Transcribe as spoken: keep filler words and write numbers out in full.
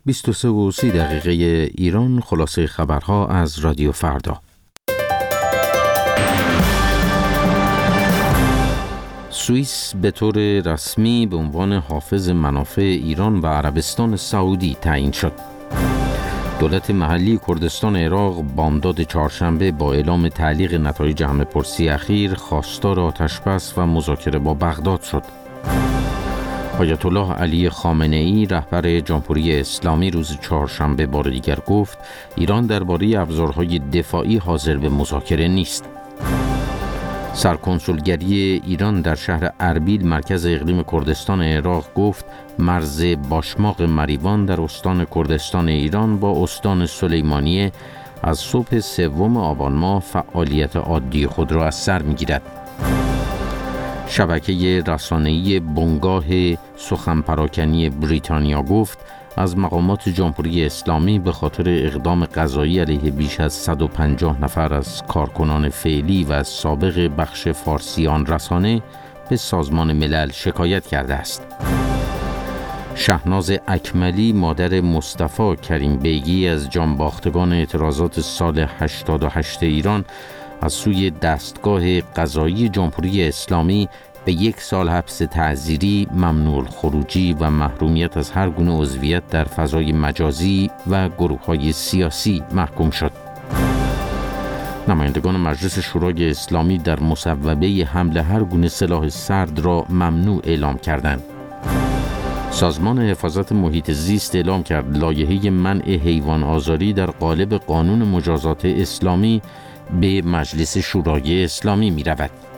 بیست و سه و سی دقیقه ایران، خلاصه خبرها از رادیو فردا. سوئیس به طور رسمی به عنوان حافظ منافع ایران و عربستان سعودی تعیین شد. دولت محلی کردستان عراق بامداد چهارشنبه با اعلام تعلیق نتایج همه‌پرسی اخیر خواستار آتش‌بس و مذاکره با بغداد شد. آیت الله علی خامنه‌ای رهبر جمهوری اسلامی روز چهارشنبه بار دیگر گفت ایران درباره ابزارهای دفاعی حاضر به مذاکره نیست. سرکنسولگری ایران در شهر اربیل مرکز اقلیم کردستان عراق گفت مرز باشماق مریوان در استان کردستان ایران با استان سلیمانیه از صبح سوم آبان ماه فعالیت عادی خود را از سر می‌گیرد. شبکه رسانه‌ای بنگاه سخن پراکنی بریتانیا گفت از مقامات جمهوری اسلامی به خاطر اقدام قضایی علیه بیش از صد و پنجاه نفر از کارکنان فعلی و سابق بخش فارسی آن رسانه به سازمان ملل شکایت کرده است. شهناز اکملی مادر مصطفی کریم بیگی از جانباختگان اعتراضات سال هشتاد و هشت ایران از سوی دستگاه قضایی جمهوری اسلامی به یک سال حبس تعزیری، ممنوع الخروجی و محرومیت از هر گونه عضویت در فضای مجازی و گروه‌های سیاسی محکوم شد. نمایندگان مجلس شورای اسلامی در مصوبه حمل هر گونه سلاح سرد را ممنوع اعلام کردند. سازمان حفاظت محیط زیست اعلام کرد لایحه منع حیوان آزاری در قالب قانون مجازات اسلامی به مجلس شورای اسلامی می رود.